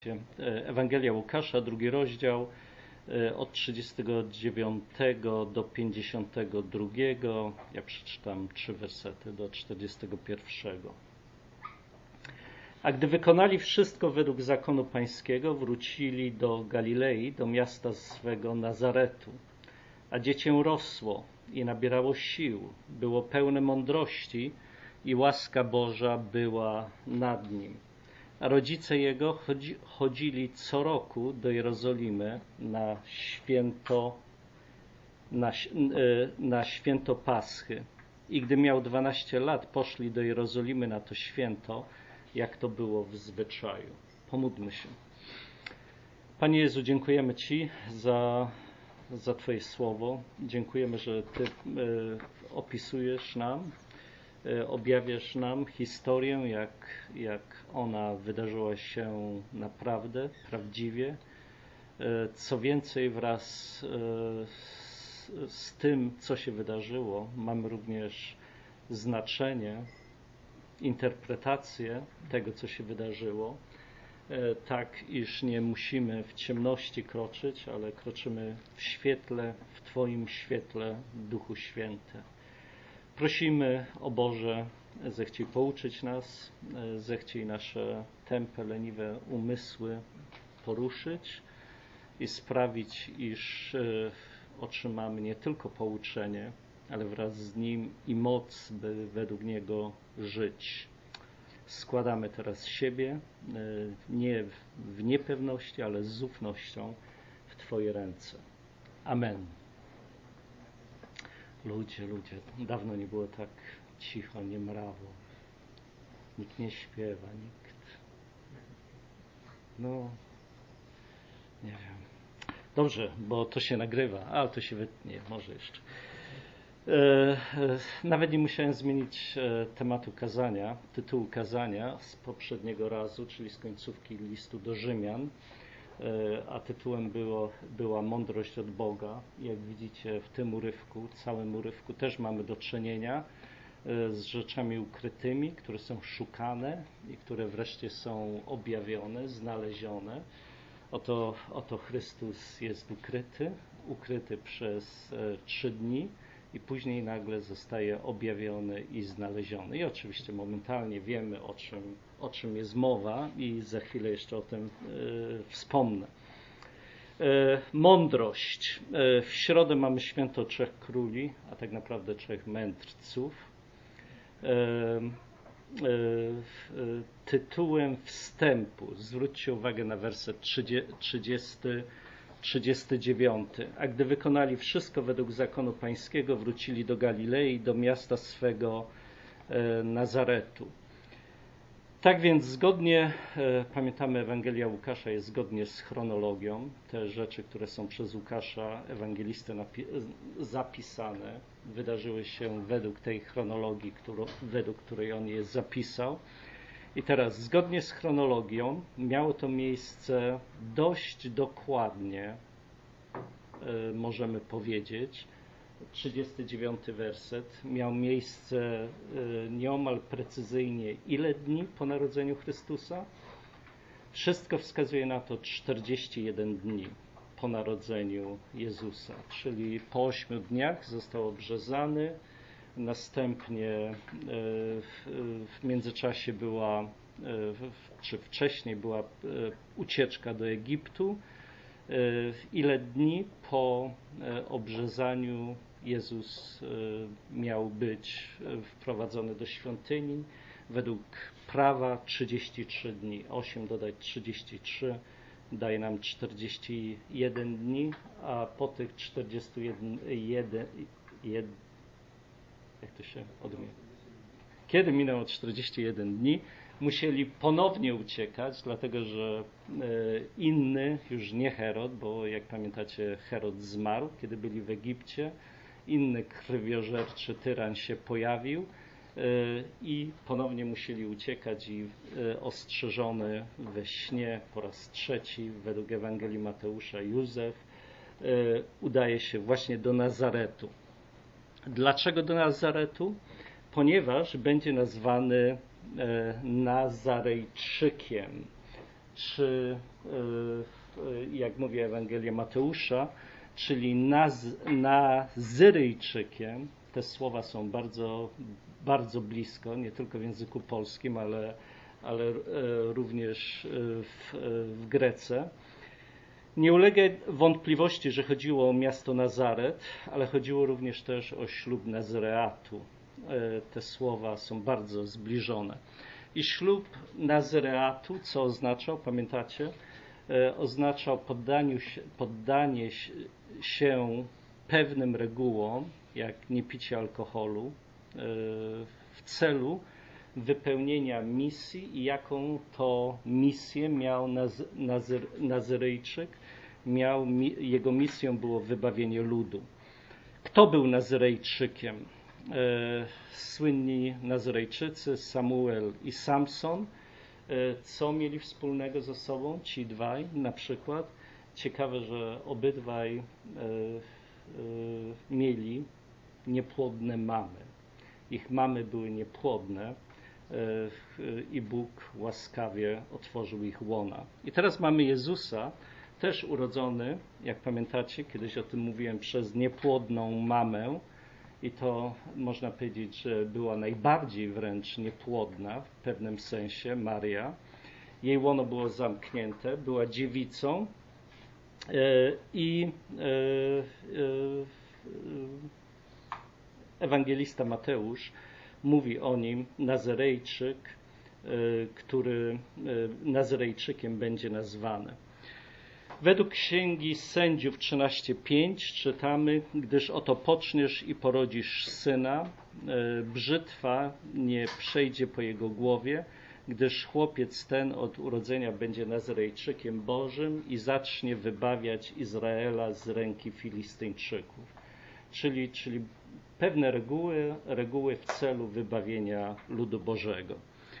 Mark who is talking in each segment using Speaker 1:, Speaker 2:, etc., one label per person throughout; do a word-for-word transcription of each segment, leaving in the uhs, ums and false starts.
Speaker 1: Ewangelia Łukasza, drugi rozdział, od trzydziestego dziewiątego do pięćdziesiątego drugiego. Ja przeczytam trzy wersety do czterdziestego pierwszego. A gdy wykonali wszystko według zakonu pańskiego, wrócili do Galilei, do miasta swego Nazaretu. A dziecię rosło i nabierało sił, było pełne mądrości i łaska Boża była nad nim. A rodzice jego chodzi, chodzili co roku do Jerozolimy na święto, na, na święto Paschy. I gdy miał dwanaście lat, poszli do Jerozolimy na to święto, jak to było w zwyczaju. Pomódlmy się. Panie Jezu, dziękujemy Ci za, za Twoje słowo. Dziękujemy, że Ty y, opisujesz nam, y, objawiasz nam historię, jak, jak ona wydarzyła się naprawdę, prawdziwie. Y, co więcej, wraz y, z, z tym, co się wydarzyło, mamy również znaczenie, interpretację tego, co się wydarzyło, tak iż nie musimy w ciemności kroczyć, ale kroczymy w świetle, w Twoim świetle, Duchu Święty. Prosimy, o Boże, zechciej pouczyć nas, zechciej nasze tępe, leniwe umysły poruszyć i sprawić, iż otrzymamy nie tylko pouczenie, ale wraz z nim i moc, by według niego żyć. Składamy teraz siebie, nie w niepewności, ale z ufnością w Twoje ręce. Amen. Ludzie, ludzie, dawno nie było tak cicho, nie mrawo. Nikt nie śpiewa, nikt. No, nie wiem. Dobrze, bo to się nagrywa, ale to się wytnie, może jeszcze. Nawet nie musiałem zmienić tematu kazania, tytułu kazania z poprzedniego razu, czyli z końcówki listu do Rzymian, a tytułem było, była Mądrość od Boga. Jak widzicie w tym urywku, całym urywku też mamy do czynienia z rzeczami ukrytymi, które są szukane i które wreszcie są objawione, znalezione. Oto, oto Chrystus jest ukryty, ukryty przez trzy dni. I później nagle zostaje objawiony i znaleziony. I oczywiście momentalnie wiemy, o czym, o czym jest mowa i za chwilę jeszcze o tym y, wspomnę. Y, mądrość. Y, w środę mamy święto Trzech Króli, a tak naprawdę Trzech Mędrców. Y, y, y, tytułem wstępu, zwróćcie uwagę na werset trzydziesty, trzydziesty dziewiąty. A gdy wykonali wszystko według zakonu pańskiego, wrócili do Galilei, do miasta swego e, Nazaretu. Tak więc zgodnie, e, pamiętamy, Ewangelia Łukasza jest zgodnie z chronologią. Te rzeczy, które są przez Łukasza, ewangelistę, napi- zapisane, wydarzyły się według tej chronologii, którą, według której on je zapisał. I teraz, zgodnie z chronologią, miało to miejsce dość dokładnie, y, możemy powiedzieć, trzydziesty dziewiąty werset, miał miejsce y, nieomal precyzyjnie ile dni po narodzeniu Chrystusa? Wszystko wskazuje na to czterdzieści jeden dni po narodzeniu Jezusa, czyli po ośmiu dniach został obrzezany. Następnie w międzyczasie była, czy wcześniej była ucieczka do Egiptu. Ile dni po obrzezaniu Jezus miał być wprowadzony do świątyni? Według prawa trzydzieści trzy dni. osiem dodać trzydzieści trzy daje nam czterdzieści jeden dni, a po tych czterdziestu jeden jak to się odmienia? Kiedy minęło czterdzieści jeden dni, musieli ponownie uciekać, dlatego że inny, już nie Herod, bo jak pamiętacie, Herod zmarł, kiedy byli w Egipcie, inny krwiożerczy tyran się pojawił i ponownie musieli uciekać i ostrzeżony we śnie po raz trzeci, według Ewangelii Mateusza, Józef udaje się właśnie do Nazaretu. Dlaczego do Nazaretu? Ponieważ będzie nazwany Nazarejczykiem. czy jak mówi Ewangelia Mateusza, czyli naz, Nazyryjczykiem. Te słowa są bardzo, bardzo blisko, nie tylko w języku polskim, ale, ale również w, w Grece. Nie ulega wątpliwości, że chodziło o miasto Nazaret, ale chodziło również też o ślub Nazareatu. Te słowa są bardzo zbliżone. I ślub Nazareatu, co oznaczał, pamiętacie? Oznaczał poddaniu się, poddanie się pewnym regułom, jak nie picie alkoholu, w celu wypełnienia misji i jaką to misję miał Naz, Nazyr, Nazyryjczyk. Miał, jego misją było wybawienie ludu. Kto był Nazyryjczykiem? E, słynni Nazyryjczycy Samuel i Samson. E, co mieli wspólnego ze sobą ci dwaj na przykład? Ciekawe, że obydwaj e, e, mieli niepłodne mamy. Ich mamy były niepłodne i Bóg łaskawie otworzył ich łona. I teraz mamy Jezusa, też urodzony, jak pamiętacie, kiedyś o tym mówiłem, przez niepłodną mamę i to można powiedzieć, że była najbardziej wręcz niepłodna w pewnym sensie, Maria. Jej łono było zamknięte, była dziewicą i ewangelista Mateusz mówi o nim Nazarejczyk, który Nazarejczykiem będzie nazwany. Według Księgi Sędziów trzynaście pięć czytamy: gdyż oto poczniesz i porodzisz syna, brzytwa nie przejdzie po jego głowie, gdyż chłopiec ten od urodzenia będzie Nazarejczykiem Bożym i zacznie wybawiać Izraela z ręki Filistyńczyków. Czyli, czyli pewne reguły, reguły w celu wybawienia ludu Bożego.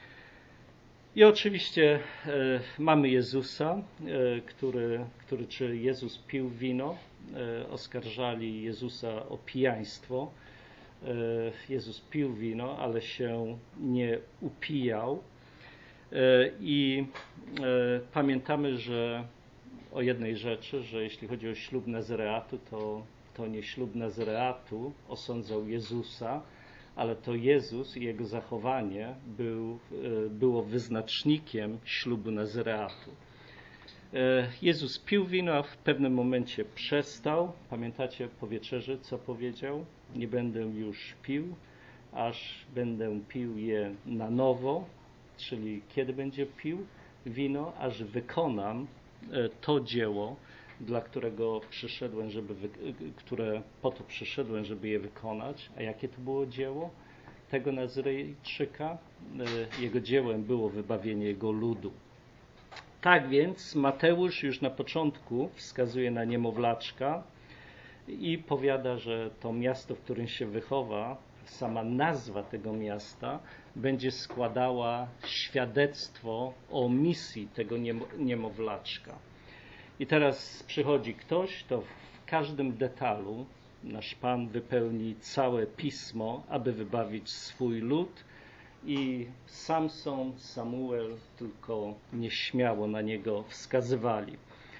Speaker 1: I oczywiście e, mamy Jezusa, e, który, który, czy Jezus pił wino, e, oskarżali Jezusa o pijaństwo. E, Jezus pił wino, ale się nie upijał. E, I e, pamiętamy, że o jednej rzeczy, że jeśli chodzi o ślub Nazareatu, to to nie ślub Nazareatu osądzał Jezusa, ale to Jezus i jego zachowanie był, było wyznacznikiem ślubu Nazareatu. Jezus pił wino, a w pewnym momencie przestał. Pamiętacie po wieczerzy, co powiedział? Nie będę już pił, aż będę pił je na nowo, czyli kiedy będzie pił wino, aż wykonam to dzieło, dla którego przyszedłem, żeby wy, które po to przyszedłem, żeby je wykonać. A jakie to było dzieło tego Nazyryjczyka? Jego dziełem było wybawienie jego ludu. Tak więc Mateusz już na początku wskazuje na niemowlaczka i powiada, że to miasto, w którym się wychowa, sama nazwa tego miasta będzie składała świadectwo o misji tego niemowlaczka. I teraz przychodzi ktoś, to w każdym detalu nasz Pan wypełni całe pismo, aby wybawić swój lud, i Samson, Samuel tylko nieśmiało na niego wskazywali.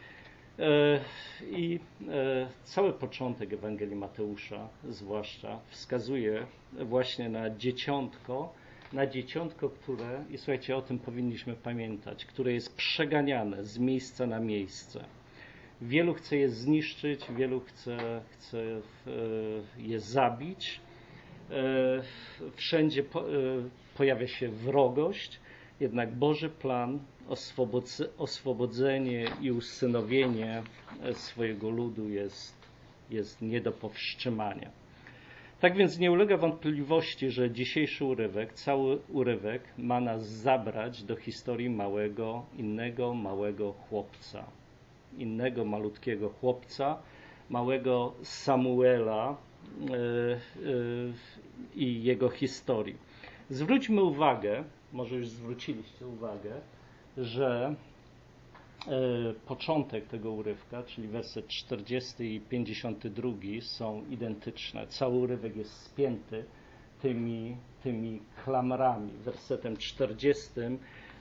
Speaker 1: I cały początek Ewangelii Mateusza zwłaszcza wskazuje właśnie na dzieciątko, na dzieciątko, które, i słuchajcie, o tym powinniśmy pamiętać, które jest przeganiane z miejsca na miejsce. Wielu chce je zniszczyć, wielu chce, chce je zabić. Wszędzie pojawia się wrogość, jednak Boży plan, oswobodzenie i usynowienie swojego ludu jest, jest nie do powstrzymania. Tak więc nie ulega wątpliwości, że dzisiejszy urywek, cały urywek ma nas zabrać do historii małego, innego małego chłopca. Innego malutkiego chłopca, małego Samuela yy, yy, i jego historii. Zwróćmy uwagę, może już zwróciliście uwagę, że yy, początek tego urywka, czyli werset czterdziesty i pięćdziesiąty drugi są identyczne. Cały urywek jest spięty tymi, tymi klamrami. Wersetem czterdziestym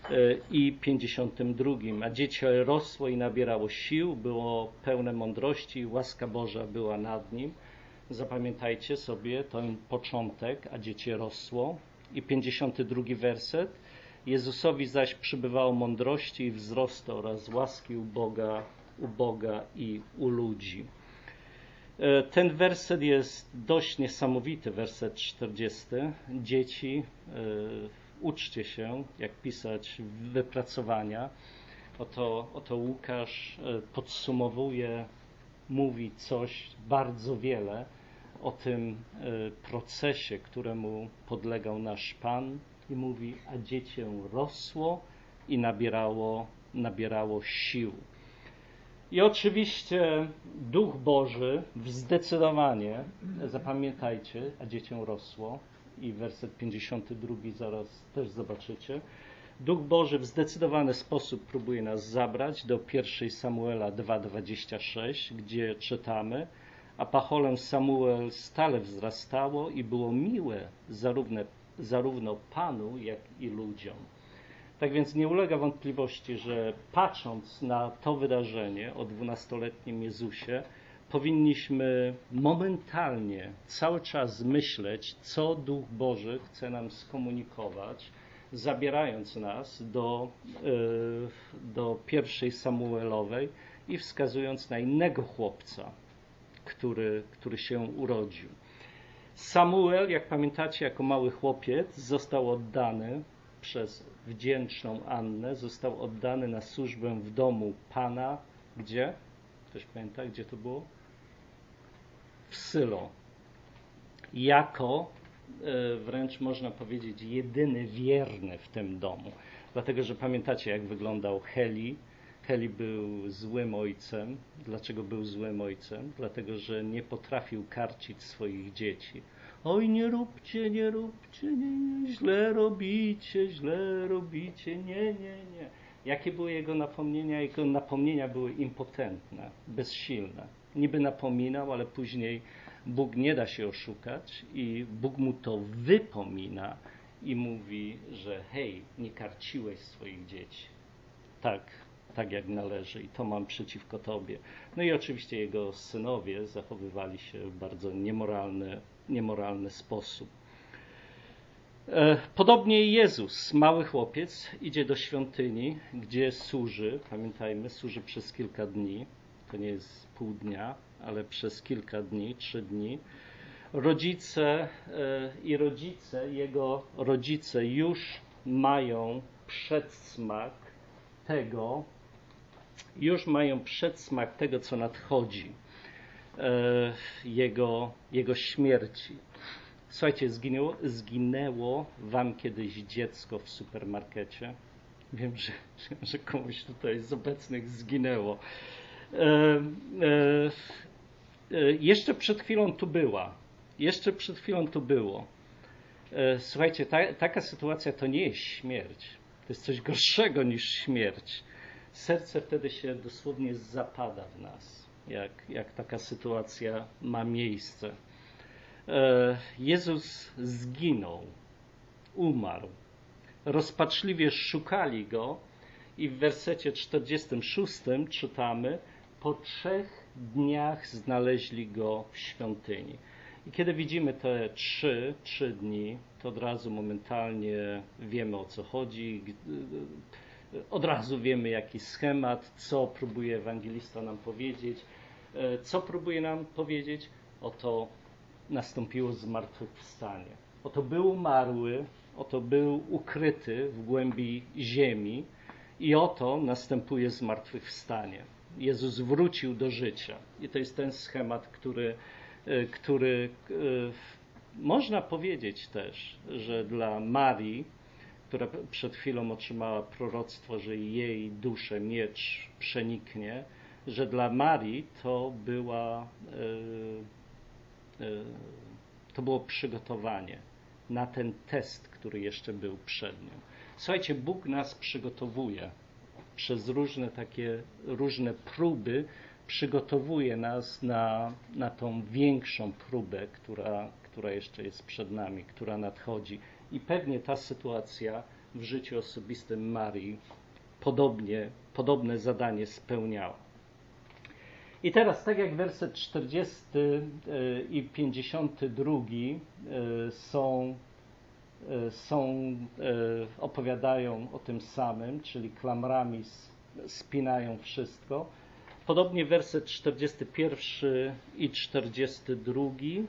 Speaker 1: i pięćdziesiątym drugim. A dziecię rosło i nabierało sił, było pełne mądrości, łaska Boża była nad nim. Zapamiętajcie sobie ten początek, a dziecię rosło. I pięćdziesiąty drugi werset. Jezusowi zaś przybywało mądrości i wzrostu oraz łaski u Boga, u Boga i u ludzi. Ten werset jest dość niesamowity, werset czterdziesty. Dzieci, uczcie się, jak pisać wypracowania. Oto, oto Łukasz podsumowuje, mówi coś bardzo wiele o tym procesie, któremu podlegał nasz Pan i mówi, a dziecię rosło i nabierało, nabierało sił. I oczywiście Duch Boży zdecydowanie, zapamiętajcie, a dziecię rosło i werset pięćdziesiąty drugi zaraz też zobaczycie. Duch Boży w zdecydowany sposób próbuje nas zabrać do pierwszej Samuela dwa dwadzieścia sześć, gdzie czytamy, a pacholę Samuel stale wzrastało i było miłe zarówno, zarówno Panu, jak i ludziom. Tak więc nie ulega wątpliwości, że patrząc na to wydarzenie o dwunastoletnim Jezusie, powinniśmy momentalnie cały czas myśleć, co Duch Boży chce nam skomunikować, zabierając nas do, do pierwszej Samuelowej i wskazując na innego chłopca, który, który się urodził. Samuel, jak pamiętacie, jako mały chłopiec został oddany przez wdzięczną Annę, został oddany na służbę w domu Pana. Gdzie? Ktoś pamięta, gdzie to było? W Sylo. Jako wręcz można powiedzieć jedyny wierny w tym domu. Dlatego, że pamiętacie, jak wyglądał Heli. Heli był złym ojcem. Dlaczego był złym ojcem? Dlatego, że nie potrafił karcić swoich dzieci. Oj, nie róbcie, nie róbcie, nie, nie, źle robicie, źle robicie, nie, nie, nie. Jakie były jego napomnienia? Jego napomnienia były impotentne, bezsilne. Niby napominał, ale później Bóg nie da się oszukać i Bóg mu to wypomina i mówi, że hej, nie karciłeś swoich dzieci. Tak, tak jak należy i to mam przeciwko tobie. No i oczywiście jego synowie zachowywali się w bardzo niemoralny, niemoralny sposób. Podobnie Jezus, mały chłopiec, idzie do świątyni, gdzie służy, pamiętajmy, służy przez kilka dni, to nie jest pół dnia, ale przez kilka dni, trzy dni. Rodzice i rodzice, jego rodzice już mają przedsmak tego, już mają przedsmak tego, co nadchodzi, jego, jego śmierci. Słuchajcie, zginęło, zginęło wam kiedyś dziecko w supermarkecie? Wiem, że, że komuś tutaj z obecnych zginęło. E, e, e, jeszcze przed chwilą tu była. Jeszcze przed chwilą tu było. E, słuchajcie, ta, taka sytuacja to nie jest śmierć. To jest coś gorszego niż śmierć. Serce wtedy się dosłownie zapada w nas, jak, jak taka sytuacja ma miejsce. Jezus zginął, umarł. Rozpaczliwie szukali Go i w wersecie czterdziestym szóstym czytamy: po trzech dniach znaleźli Go w świątyni. I kiedy widzimy te trzy, trzy dni, to od razu momentalnie wiemy, o co chodzi. Od razu wiemy, jaki schemat, co próbuje ewangelista nam powiedzieć. Co próbuje nam powiedzieć? Oto nastąpiło zmartwychwstanie. Oto był umarły, oto był ukryty w głębi ziemi i oto następuje zmartwychwstanie. Jezus wrócił do życia. I to jest ten schemat, który, który można powiedzieć też, że dla Marii, która przed chwilą otrzymała proroctwo, że jej duszę miecz przeniknie, że dla Marii to była to było przygotowanie na ten test, który jeszcze był przed nią. Słuchajcie, Bóg nas przygotowuje przez różne takie, różne próby, przygotowuje nas na, na tą większą próbę, która, która jeszcze jest przed nami, która nadchodzi. I pewnie ta sytuacja w życiu osobistym Marii podobnie, podobne zadanie spełniała. I teraz, tak jak werset czterdziesty i pięćdziesiąty drugi są, są, opowiadają o tym samym, czyli klamrami spinają wszystko, podobnie werset czterdziesty pierwszy i czterdziesty drugi,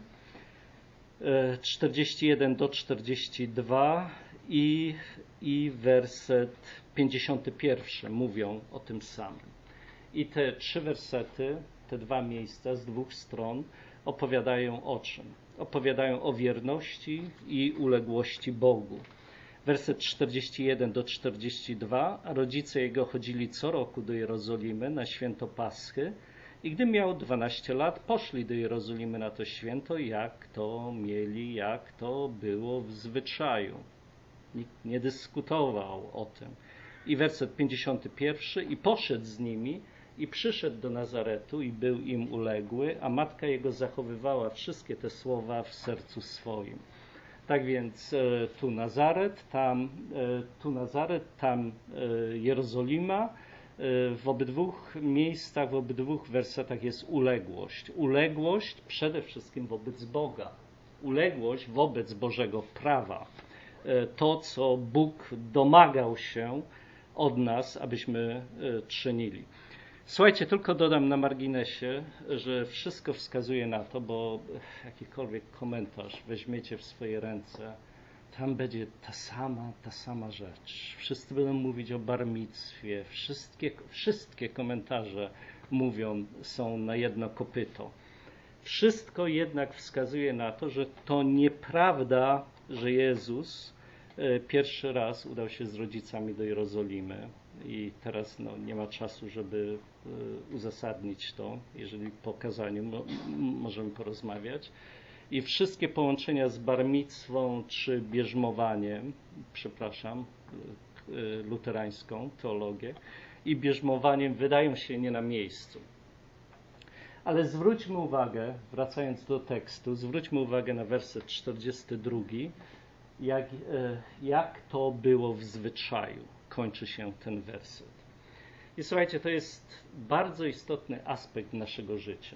Speaker 1: czterdziesty jeden do czterdziestego drugiego i, i werset pięćdziesiąty pierwszy mówią o tym samym. I te trzy wersety, te dwa miejsca z dwóch stron opowiadają o czym? Opowiadają o wierności i uległości Bogu. Werset czterdziesty jeden do czterdziestego drugiego, a rodzice jego chodzili co roku do Jerozolimy na święto Paschy i gdy miał dwanaście lat, poszli do Jerozolimy na to święto, jak to mieli, jak to było w zwyczaju. Nikt nie dyskutował o tym. I werset pięćdziesiąty pierwszy, i poszedł z nimi i przyszedł do Nazaretu i był im uległy, a matka jego zachowywała wszystkie te słowa w sercu swoim. Tak więc e, tu Nazaret, tam, e, tu Nazaret, tam e, Jerozolima. E, w obydwu miejscach, w obydwu wersetach jest uległość. Uległość przede wszystkim wobec Boga. Uległość wobec Bożego prawa. E, to, co Bóg domagał się od nas, abyśmy e, czynili. Słuchajcie, tylko dodam na marginesie, że wszystko wskazuje na to, bo jakikolwiek komentarz weźmiecie w swoje ręce, tam będzie ta sama, ta sama rzecz. Wszyscy będą mówić o bar micwie, wszystkie, wszystkie komentarze mówią, są na jedno kopyto. Wszystko jednak wskazuje na to, że to nieprawda, że Jezus pierwszy raz udał się z rodzicami do Jerozolimy. I teraz no, nie ma czasu, żeby y, uzasadnić to, jeżeli po kazaniu mo, możemy porozmawiać. I wszystkie połączenia z barmicwą czy bierzmowaniem, przepraszam, y, y, luterańską teologię, i bierzmowaniem wydają się nie na miejscu. Ale zwróćmy uwagę, wracając do tekstu, zwróćmy uwagę na werset czterdziesty drugi, jak, y, jak to było w zwyczaju. Kończy się ten werset. I słuchajcie, to jest bardzo istotny aspekt naszego życia.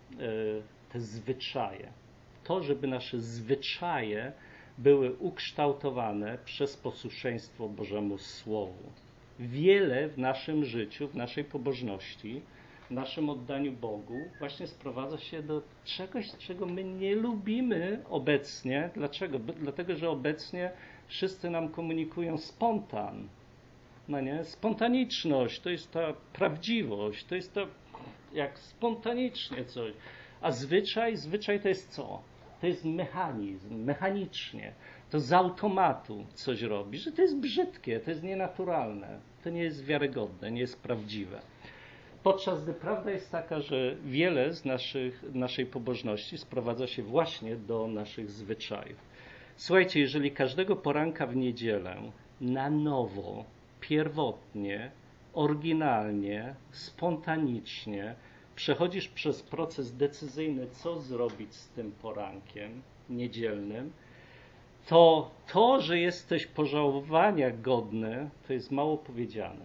Speaker 1: Te zwyczaje. To, żeby nasze zwyczaje były ukształtowane przez posłuszeństwo Bożemu Słowu. Wiele w naszym życiu, w naszej pobożności, w naszym oddaniu Bogu właśnie sprowadza się do czegoś, czego my nie lubimy obecnie. Dlaczego? Dlatego, że obecnie wszyscy nam komunikują spontan. No nie? Spontaniczność, to jest ta prawdziwość, to jest to jak spontanicznie coś. A zwyczaj, zwyczaj to jest co? To jest mechanizm, mechanicznie. To z automatu coś robi, że to jest brzydkie, to jest nienaturalne, to nie jest wiarygodne, nie jest prawdziwe. Podczas gdy prawda jest taka, że wiele z naszych, naszej pobożności sprowadza się właśnie do naszych zwyczajów. Słuchajcie, jeżeli każdego poranka w niedzielę na nowo, pierwotnie, oryginalnie, spontanicznie przechodzisz przez proces decyzyjny, co zrobić z tym porankiem niedzielnym, to to, że jesteś pożałowania godny, to jest mało powiedziane.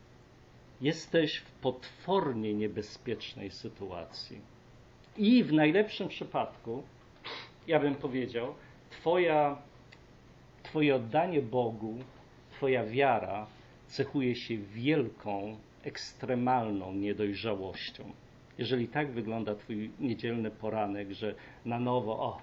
Speaker 1: Jesteś w potwornie niebezpiecznej sytuacji. I w najlepszym przypadku, ja bym powiedział, twoja, twoje oddanie Bogu, twoja wiara cechuje się wielką, ekstremalną niedojrzałością. Jeżeli tak wygląda twój niedzielny poranek, że na nowo, o,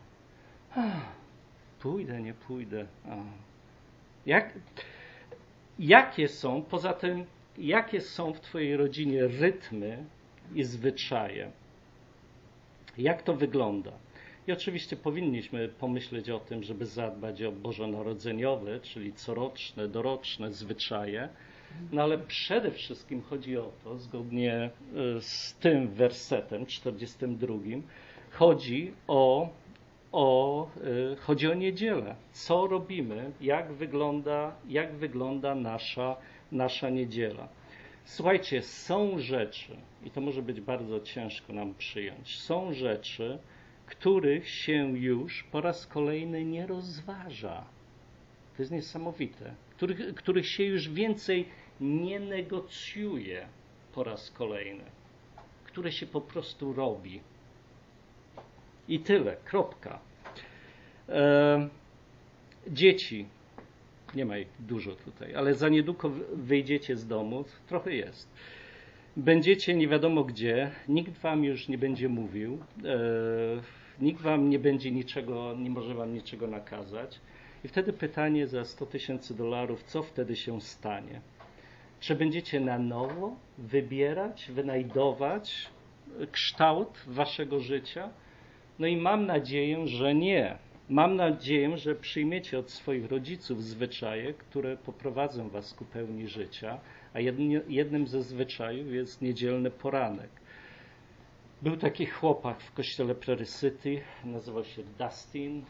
Speaker 1: pójdę, nie pójdę. O. Jak, jakie są, poza tym, jakie są w twojej rodzinie rytmy i zwyczaje? Jak to wygląda? I oczywiście powinniśmy pomyśleć o tym, żeby zadbać o bożonarodzeniowe, czyli coroczne, doroczne zwyczaje, no ale przede wszystkim chodzi o to, zgodnie z tym wersetem czterdziestym drugim, chodzi o, o, chodzi o niedzielę. Co robimy? Jak wygląda, jak wygląda nasza, nasza niedziela? Słuchajcie, są rzeczy, i to może być bardzo ciężko nam przyjąć, są rzeczy, których się już po raz kolejny nie rozważa. To to jest niesamowite, których, których się już więcej nie negocjuje po raz kolejny, które się po prostu robi. I tyle, kropka. E, dzieci, nie ma ich dużo tutaj, ale za niedługo wyjdziecie z domu, trochę jest. Będziecie nie wiadomo gdzie, nikt wam już nie będzie mówił, e, nikt wam nie będzie niczego, nie może wam niczego nakazać. I wtedy pytanie za sto tysięcy dolarów, co wtedy się stanie? Czy będziecie na nowo wybierać, wynajdować kształt waszego życia? No i mam nadzieję, że nie. Mam nadzieję, że przyjmiecie od swoich rodziców zwyczaje, które poprowadzą was ku pełni życia, a jednym ze zwyczajów jest niedzielny poranek. Był taki chłopak w kościele Prairie City, nazywał się Dustin,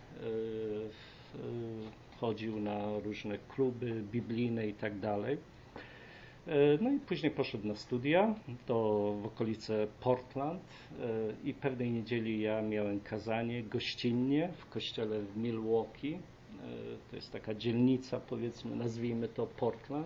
Speaker 1: chodził na różne kluby biblijne i tak dalej. No i później poszedł na studia do, w okolice Portland i pewnej niedzieli ja miałem kazanie gościnnie w kościele w Milwaukee. To jest taka dzielnica, powiedzmy, nazwijmy to Portland.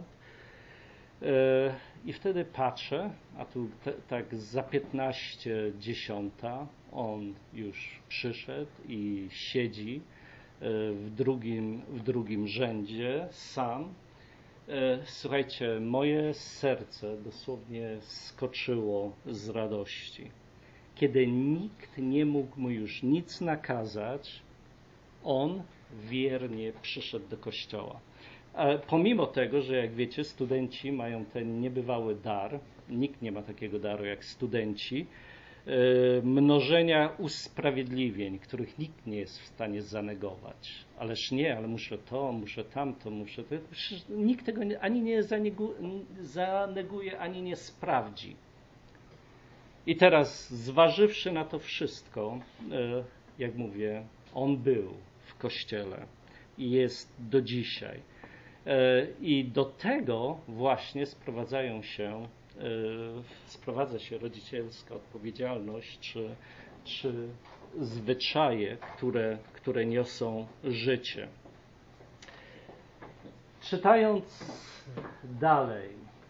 Speaker 1: I wtedy patrzę, a tu te, tak za piętnaście dziesiąta on już przyszedł i siedzi w drugim, w drugim rzędzie sam. Słuchajcie, moje serce dosłownie skoczyło z radości. Kiedy nikt nie mógł mu już nic nakazać, on wiernie przyszedł do kościoła. Pomimo tego, że jak wiecie, studenci mają ten niebywały dar, nikt nie ma takiego daru jak studenci, mnożenia usprawiedliwień, których nikt nie jest w stanie zanegować. Ależ nie, ale muszę to, muszę tamto, muszę to. Przecież nikt tego ani nie zaneguje, ani nie sprawdzi. I teraz, zważywszy na to wszystko, jak mówię, on był w kościele i jest do dzisiaj. I do tego właśnie sprowadzają się, sprowadza się rodzicielska odpowiedzialność, czy, czy zwyczaje, które, które niosą życie. Czytając dalej,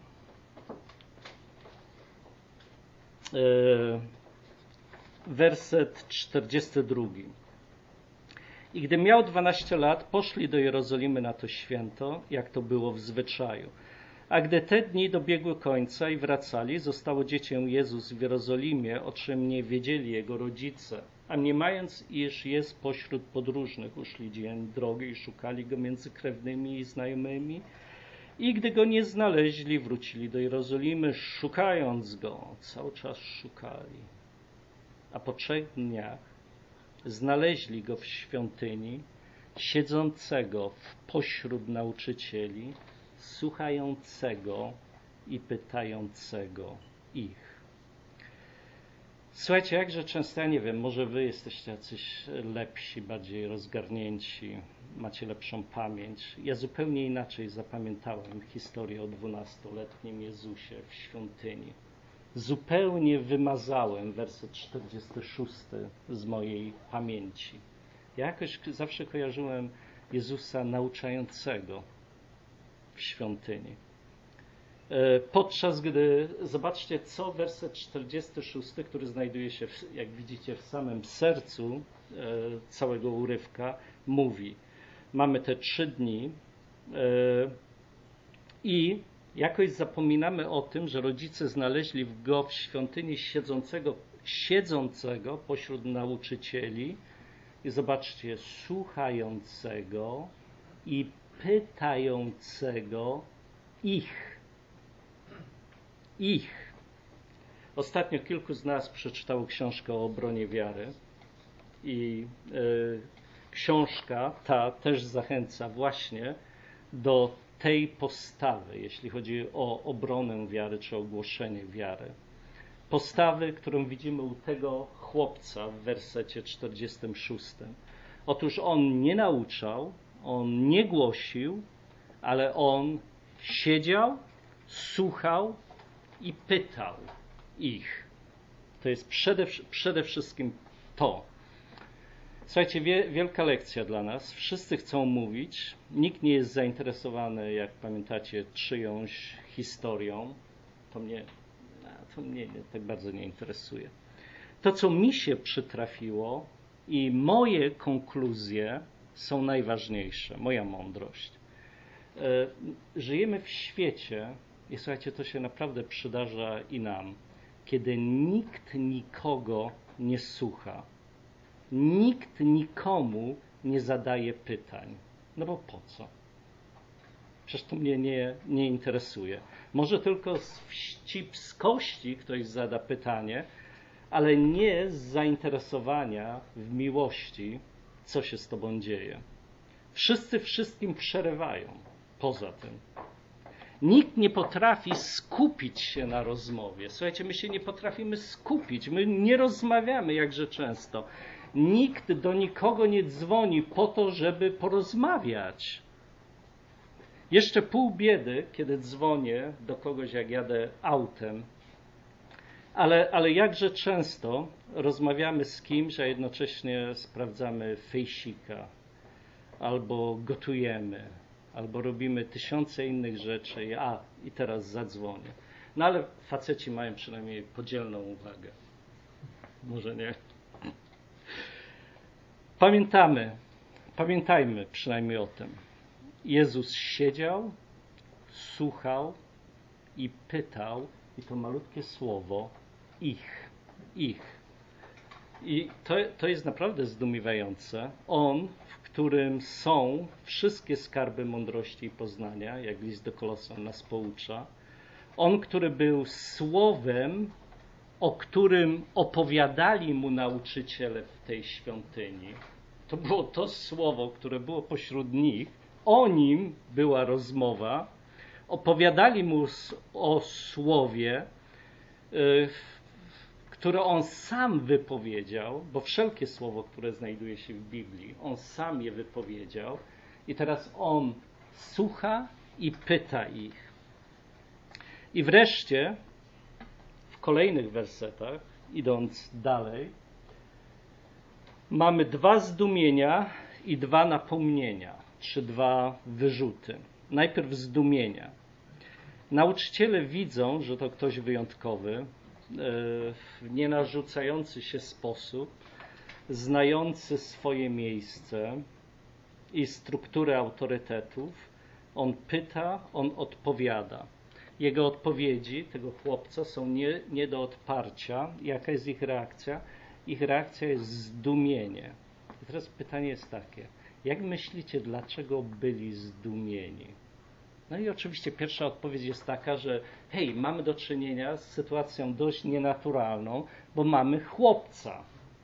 Speaker 1: werset czterdziesty drugi. I gdy miał dwanaście lat, poszli do Jerozolimy na to święto, jak to było w zwyczaju. A gdy te dni dobiegły końca i wracali, zostało dziecię Jezus w Jerozolimie, o czym nie wiedzieli jego rodzice. A mniemając, iż jest pośród podróżnych, uszli dzień drogi i szukali go między krewnymi i znajomymi. I gdy go nie znaleźli, wrócili do Jerozolimy, szukając go. Cały czas szukali. A po trzech dniach znaleźli go w świątyni, siedzącego w pośród nauczycieli, słuchającego i pytającego ich. Słuchajcie, jakże często, ja nie wiem, może wy jesteście jacyś lepsi, bardziej rozgarnięci, macie lepszą pamięć. Ja zupełnie inaczej zapamiętałem historię o dwunastoletnim Jezusie w świątyni. Zupełnie wymazałem werset czterdziesty szósty z mojej pamięci. Ja jakoś zawsze kojarzyłem Jezusa nauczającego w świątyni. Podczas gdy, zobaczcie, co werset czterdziesty szósty, który znajduje się, jak widzicie, w samym sercu całego urywka, mówi. Mamy te trzy dni i jakoś zapominamy o tym, że rodzice znaleźli go w świątyni siedzącego, siedzącego pośród nauczycieli i zobaczcie, słuchającego i pytającego ich. Ich. Ostatnio kilku z nas przeczytało książkę o obronie wiary i y, książka ta też zachęca właśnie do tej postawy, jeśli chodzi o obronę wiary czy ogłoszenie wiary. Postawy, którą widzimy u tego chłopca w wersecie czterdziestym szóstym. Otóż on nie nauczał, on nie głosił, ale on siedział, słuchał i pytał ich. To jest przede, przede wszystkim to. Słuchajcie, wie, wielka lekcja dla nas. Wszyscy chcą mówić. Nikt nie jest zainteresowany, jak pamiętacie, czyjąś historią. To mnie, to mnie tak bardzo nie interesuje. To, co mi się przytrafiło i moje konkluzje są najważniejsze. Moja mądrość. Żyjemy w świecie, i słuchajcie, to się naprawdę przydarza i nam, kiedy nikt nikogo nie słucha. Nikt nikomu nie zadaje pytań. No bo po co? Przecież to mnie nie, nie interesuje. Może tylko z wścibskości ktoś zada pytanie, ale nie z zainteresowania w miłości, co się z tobą dzieje. Wszyscy wszystkim przerywają. Poza tym. Nikt nie potrafi skupić się na rozmowie. Słuchajcie, my się nie potrafimy skupić. My nie rozmawiamy jakże często. Nikt do nikogo nie dzwoni po to, żeby porozmawiać. Jeszcze pół biedy, kiedy dzwonię do kogoś, jak jadę autem, ale, ale jakże często rozmawiamy z kimś, a jednocześnie sprawdzamy fejsika, albo gotujemy, albo robimy tysiące innych rzeczy, a i teraz zadzwonię. No ale faceci mają przynajmniej podzielną uwagę. Może nie. Pamiętamy, pamiętajmy przynajmniej o tym. Jezus siedział, słuchał i pytał, i to malutkie słowo, ich, ich. I to, to jest naprawdę zdumiewające. On, w którym są wszystkie skarby mądrości i poznania, jak list do Kolosan nas poucza. On, który był słowem, o którym opowiadali mu nauczyciele w tej świątyni. To było to słowo, które było pośród nich. O nim była rozmowa. Opowiadali mu o słowie, które on sam wypowiedział, bo wszelkie słowo, które znajduje się w Biblii, on sam je wypowiedział. I teraz on słucha i pyta ich. I wreszcie w kolejnych wersetach, idąc dalej, mamy dwa zdumienia i dwa napomnienia, czy dwa wyrzuty. Najpierw zdumienia. Nauczyciele widzą, że to ktoś wyjątkowy, w nienarzucający się sposób, znający swoje miejsce i strukturę autorytetów. On pyta, on odpowiada. Jego odpowiedzi, tego chłopca, są nie, nie do odparcia. Jaka jest ich reakcja? Ich reakcja jest zdumienie. I teraz pytanie jest takie. Jak myślicie, dlaczego byli zdumieni? No i oczywiście pierwsza odpowiedź jest taka, że hej, mamy do czynienia z sytuacją dość nienaturalną, bo mamy chłopca.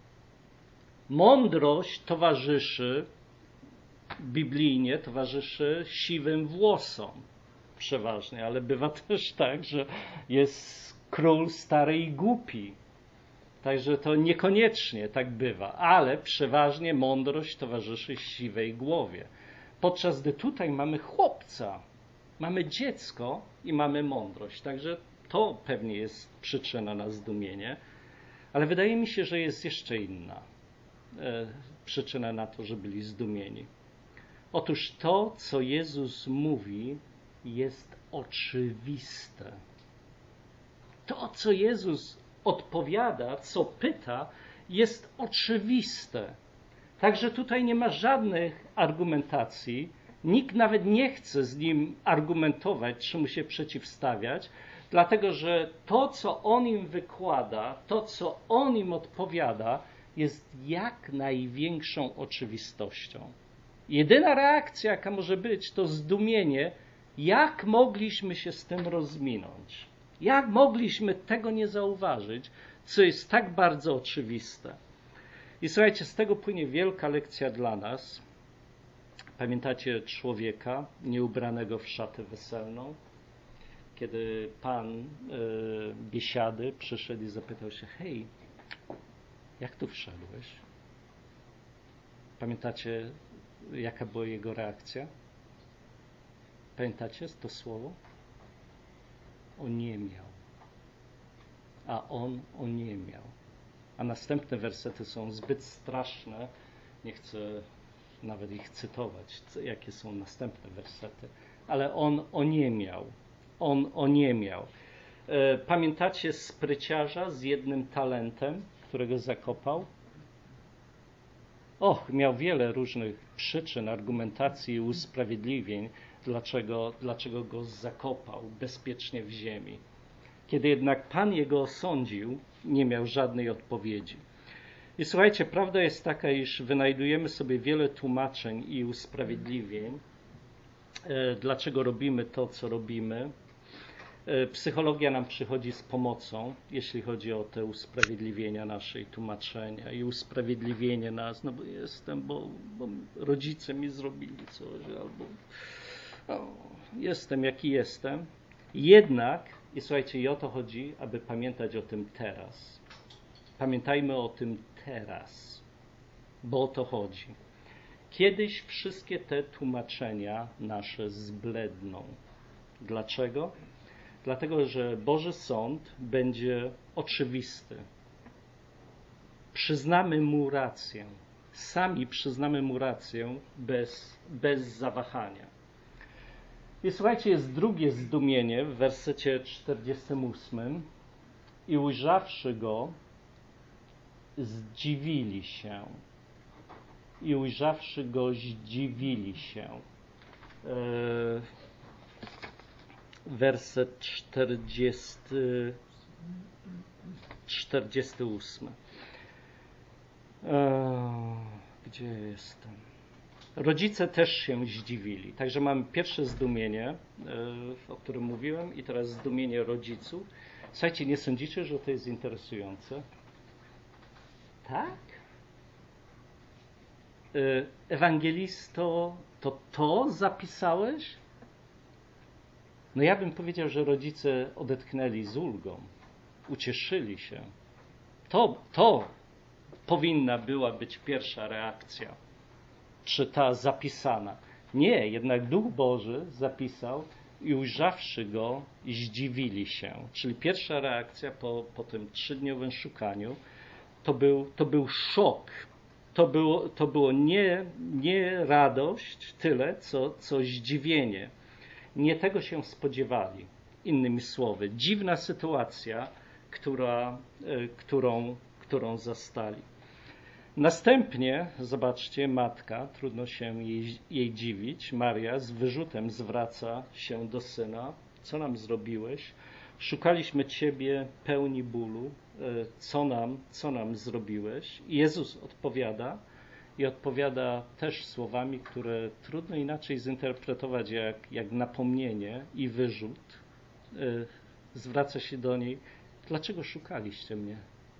Speaker 1: Mądrość towarzyszy, biblijnie towarzyszy siwym włosom przeważnie, ale bywa też tak, że jest król stary i głupi. Także to niekoniecznie tak bywa, ale przeważnie mądrość towarzyszy siwej głowie. Podczas gdy tutaj mamy chłopca, mamy dziecko i mamy mądrość. Także to pewnie jest przyczyna na zdumienie, ale wydaje mi się, że jest jeszcze inna e, przyczyna na to, że byli zdumieni. Otóż to, co Jezus mówi, jest oczywiste. To, co Jezus odpowiada, co pyta, jest oczywiste. Także tutaj nie ma żadnych argumentacji. Nikt nawet nie chce z nim argumentować, czy mu się przeciwstawiać, dlatego że to, co on im wykłada, to, co on im odpowiada, jest jak największą oczywistością. Jedyna reakcja, jaka może być, to zdumienie, jak mogliśmy się z tym rozminąć. Jak mogliśmy tego nie zauważyć, co jest tak bardzo oczywiste. I słuchajcie, z tego płynie wielka lekcja dla nas. Pamiętacie człowieka nieubranego w szatę weselną? Kiedy pan y, biesiady przyszedł i zapytał się, hej, jak tu wszedłeś? Pamiętacie, jaka była jego reakcja? Pamiętacie to słowo? Oniemiał. A on oniemiał. A następne wersety są zbyt straszne, Nie chcę nawet ich cytować, jakie są następne wersety, ale on oniemiał. On oniemiał. Pamiętacie spryciarza z jednym talentem, którego zakopał? Och, miał wiele różnych przyczyn, argumentacji i usprawiedliwień, dlaczego, dlaczego go zakopał bezpiecznie w ziemi. Kiedy jednak Pan jego osądził, nie miał żadnej odpowiedzi. I słuchajcie, prawda jest taka, iż wynajdujemy sobie wiele tłumaczeń i usprawiedliwień, dlaczego robimy to, co robimy. Psychologia nam przychodzi z pomocą, jeśli chodzi o te usprawiedliwienia nasze i tłumaczenia i usprawiedliwienie nas, no bo jestem, bo, bo rodzice mi zrobili coś, albo o, jestem jaki jestem. Jednak, i słuchajcie, i o to chodzi, aby pamiętać o tym teraz. Pamiętajmy o tym teraz, bo o to chodzi. Kiedyś wszystkie te tłumaczenia nasze zbledną. Dlaczego? Dlatego, że Boży Sąd będzie oczywisty. Przyznamy Mu rację. Sami przyznamy Mu rację bez, bez zawahania. I słuchajcie, jest drugie zdumienie w wersecie czterdziestym ósmym. I ujrzawszy Go, zdziwili się. I ujrzawszy Go, zdziwili się. Yy, werset czterdziesty, czterdziesty ósmy. Eee, gdzie jestem? Rodzice też się zdziwili. Także mamy pierwsze zdumienie, e, o którym mówiłem, i teraz zdumienie rodziców. Słuchajcie, nie sądzicie, że to jest interesujące? Tak? E, Ewangelisto, to to zapisałeś? No ja bym powiedział, że rodzice odetchnęli z ulgą, ucieszyli się. To, to powinna była być pierwsza reakcja, czy ta zapisana. Nie, jednak Duch Boży zapisał i ujrzawszy Go, zdziwili się. Czyli pierwsza reakcja po, po tym trzydniowym szukaniu to był, to był szok. To było, to było nie, nie radość tyle, co, co zdziwienie. Nie tego się spodziewali. Innymi słowy, dziwna sytuacja, która, którą, którą zastali. Następnie, zobaczcie, matka, trudno się jej, jej dziwić, Maria z wyrzutem zwraca się do syna. Co nam zrobiłeś? Szukaliśmy Ciebie pełni bólu. Co nam, co nam zrobiłeś? I Jezus odpowiada, i odpowiada też słowami, które trudno inaczej zinterpretować jak, jak napomnienie i wyrzut. Zwraca się do niej, dlaczego szukaliście mnie?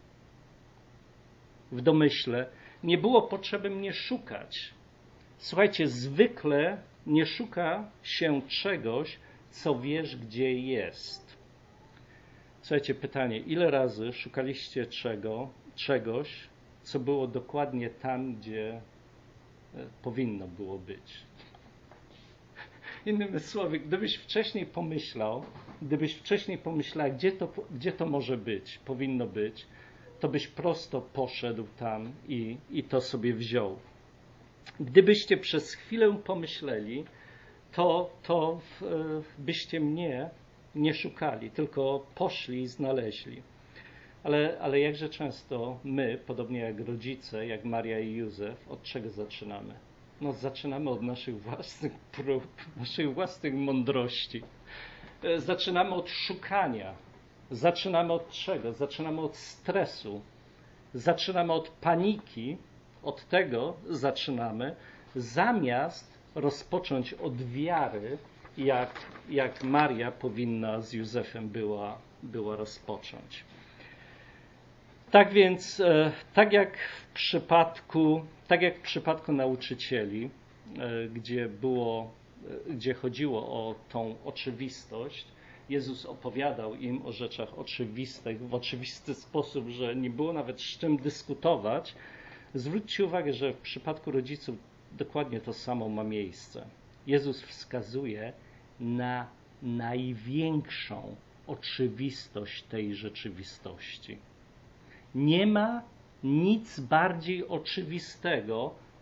Speaker 1: W domyśle nie było potrzeby mnie szukać. Słuchajcie, zwykle nie szuka się czegoś, co wiesz, gdzie jest. Słuchajcie, pytanie, ile razy szukaliście czego, czegoś, co było dokładnie tam, gdzie powinno było być? Innymi słowy, gdybyś wcześniej pomyślał, gdybyś wcześniej pomyślał, gdzie to, gdzie to może być, powinno być, to byś prosto poszedł tam i, i to sobie wziął. Gdybyście przez chwilę pomyśleli, to, to byście mnie nie szukali, tylko poszli i znaleźli. Ale, ale jakże często my, podobnie jak rodzice, jak Maria i Józef, od czego zaczynamy? No zaczynamy od naszych własnych prób, naszych własnych mądrości. Zaczynamy od szukania. Zaczynamy od czego? Zaczynamy od stresu. Zaczynamy od paniki. Od tego zaczynamy, zamiast rozpocząć od wiary, jak, jak Maria powinna z Józefem była, była rozpocząć. Tak więc, tak jak w przypadku, tak jak w przypadku nauczycieli, gdzie było, gdzie chodziło o tą oczywistość, Jezus opowiadał im o rzeczach oczywistych w oczywisty sposób, że nie było nawet z czym dyskutować. Zwróćcie uwagę, że w przypadku rodziców dokładnie to samo ma miejsce. Jezus wskazuje na największą oczywistość tej rzeczywistości. Nie ma nic bardziej oczywistego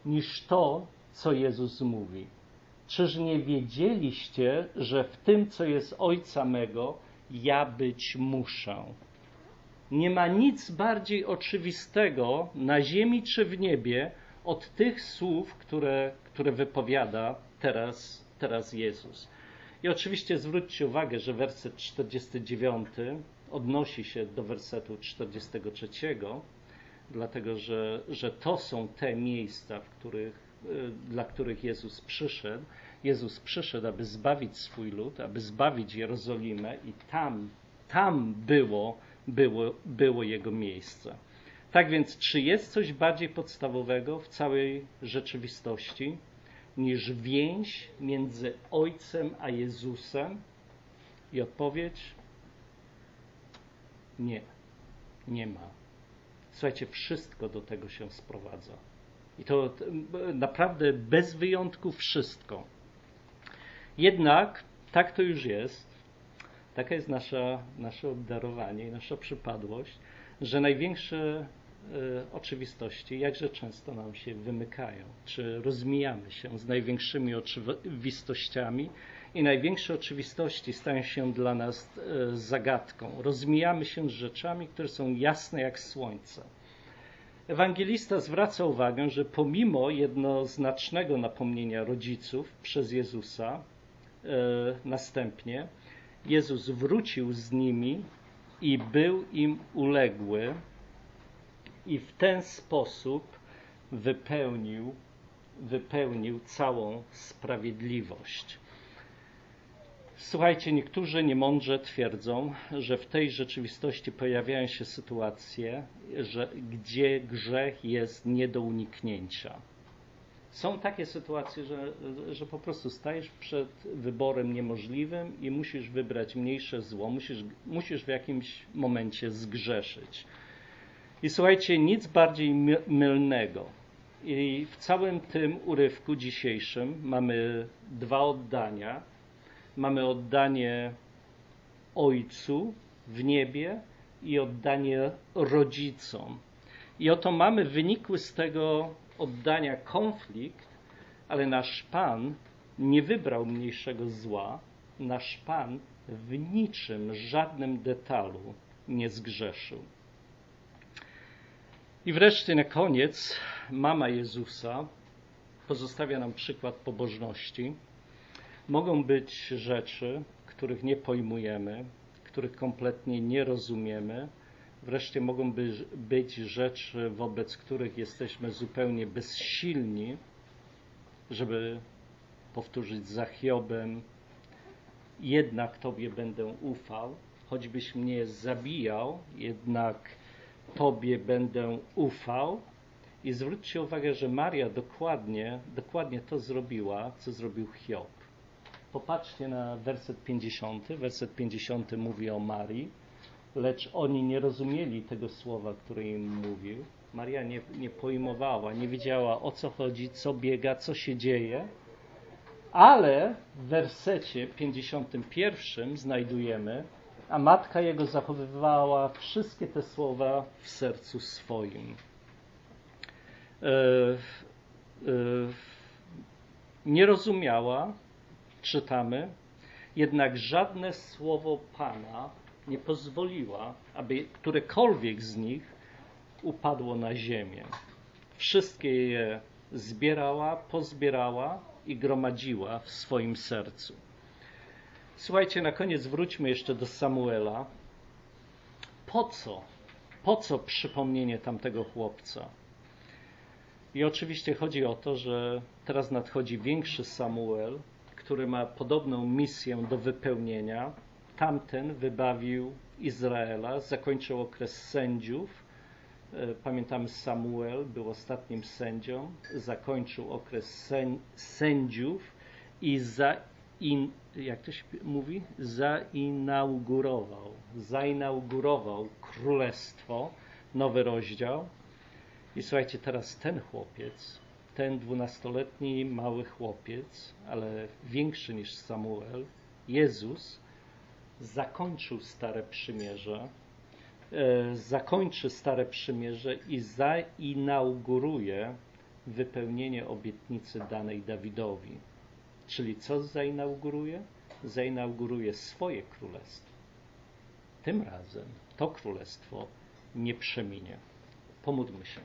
Speaker 1: niż to, co Jezus mówi. Czyż nie wiedzieliście, że w tym, co jest Ojca mego, ja być muszę? Nie ma nic bardziej oczywistego na ziemi czy w niebie od tych słów, które, które wypowiada teraz, teraz Jezus. I oczywiście zwróćcie uwagę, że werset czterdziesty dziewiąty odnosi się do wersetu czterdziestego trzeciego, dlatego że, że to są te miejsca, w których, dla których Jezus przyszedł. Jezus przyszedł, aby zbawić swój lud, aby zbawić Jerozolimę i tam, tam było, było, było Jego miejsce. Tak więc, czy jest coś bardziej podstawowego w całej rzeczywistości niż więź między Ojcem a Jezusem? I odpowiedź: nie, nie ma. Słuchajcie, wszystko do tego się sprowadza. I to naprawdę bez wyjątku wszystko. Jednak tak to już jest. Taka jest nasza, nasze obdarowanie i nasza przypadłość, że największe y, oczywistości jakże często nam się wymykają, czy rozmijamy się z największymi oczywistościami i największe oczywistości stają się dla nas y, zagadką. Rozmijamy się z rzeczami, które są jasne jak słońce. Ewangelista zwraca uwagę, że pomimo jednoznacznego napomnienia rodziców przez Jezusa, y, następnie Jezus wrócił z nimi i był im uległy i w ten sposób wypełnił, wypełnił całą sprawiedliwość. Słuchajcie, niektórzy niemądrze twierdzą, że w tej rzeczywistości pojawiają się sytuacje, że, gdzie grzech jest nie do uniknięcia. Są takie sytuacje, że, że po prostu stajesz przed wyborem niemożliwym i musisz wybrać mniejsze zło, musisz, musisz w jakimś momencie zgrzeszyć. I słuchajcie, nic bardziej mylnego. I w całym tym urywku dzisiejszym mamy dwa oddania. Mamy oddanie Ojcu w niebie i oddanie rodzicom. I oto mamy wynikły z tego oddania konflikt, ale nasz Pan nie wybrał mniejszego zła. Nasz Pan w niczym, żadnym detalu nie zgrzeszył. I wreszcie na koniec mama Jezusa pozostawia nam przykład pobożności. Mogą być rzeczy, których nie pojmujemy, których kompletnie nie rozumiemy. Wreszcie mogą być rzeczy, wobec których jesteśmy zupełnie bezsilni, żeby powtórzyć za Hiobem: jednak Tobie będę ufał, choćbyś mnie zabijał, jednak Tobie będę ufał. I zwróćcie uwagę, że Maria dokładnie, dokładnie to zrobiła, co zrobił Hiob. Popatrzcie na werset pięćdziesiąty. Werset pięćdziesiąty mówi o Marii, lecz oni nie rozumieli tego słowa, które im mówił. Maria nie, nie pojmowała, nie wiedziała, o co chodzi, co biega, co się dzieje, ale w wersecie pięćdziesiątym pierwszym znajdujemy: a matka jego zachowywała wszystkie te słowa w sercu swoim. E, e, nie rozumiała, czytamy, jednak żadne słowo Pana nie pozwoliła, aby którekolwiek z nich upadło na ziemię. Wszystkie je zbierała, pozbierała i gromadziła w swoim sercu. Słuchajcie, na koniec wróćmy jeszcze do Samuela. Po co? Po co przypomnienie tamtego chłopca? I oczywiście chodzi o to, że teraz nadchodzi większy Samuel, który ma podobną misję do wypełnienia. Tamten wybawił Izraela, zakończył okres sędziów. Pamiętamy, Samuel był ostatnim sędzią, zakończył okres sędziów i za, in, jak to się mówi? Zainaugurował, zainaugurował królestwo, nowy rozdział. I słuchajcie, teraz ten chłopiec, ten dwunastoletni mały chłopiec, ale większy niż Samuel, Jezus, zakończył Stare Przymierze, e, zakończy Stare Przymierze i zainauguruje wypełnienie obietnicy danej Dawidowi. Czyli co zainauguruje? Zainauguruje swoje królestwo. Tym razem to królestwo nie przeminie. Pomódlmy się.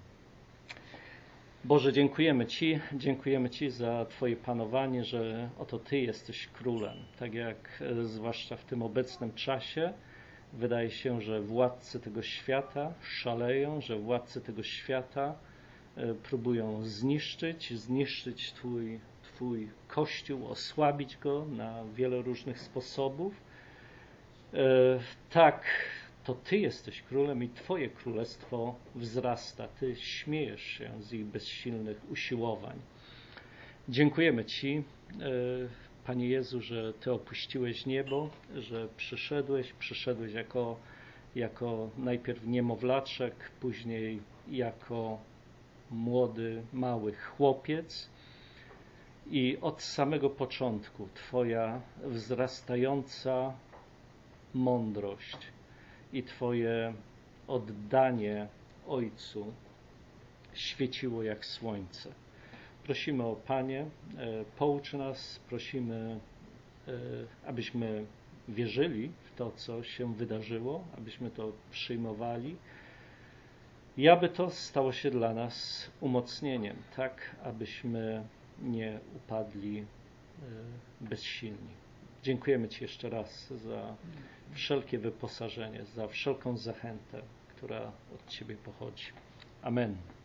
Speaker 1: Boże, dziękujemy Ci, dziękujemy Ci za Twoje panowanie, że oto Ty jesteś królem. Tak jak e, zwłaszcza w tym obecnym czasie wydaje się, że władcy tego świata szaleją, że władcy tego świata e, próbują zniszczyć, zniszczyć Twój, Twój Kościół, osłabić go na wiele różnych sposobów. E, tak, to Ty jesteś królem i Twoje królestwo wzrasta. Ty śmiejesz się z ich bezsilnych usiłowań. Dziękujemy Ci, Panie Jezu, że Ty opuściłeś niebo, że przyszedłeś, przyszedłeś jako, jako najpierw niemowlaczek, później jako młody, mały chłopiec. I od samego początku Twoja wzrastająca mądrość i Twoje oddanie Ojcu świeciło jak słońce. Prosimy o Panie, poucz nas, prosimy, abyśmy wierzyli w to, co się wydarzyło, abyśmy to przyjmowali i aby to stało się dla nas umocnieniem, tak abyśmy nie upadli bezsilni. Dziękujemy Ci jeszcze raz za wszelkie wyposażenie, za wszelką zachętę, która od Ciebie pochodzi. Amen.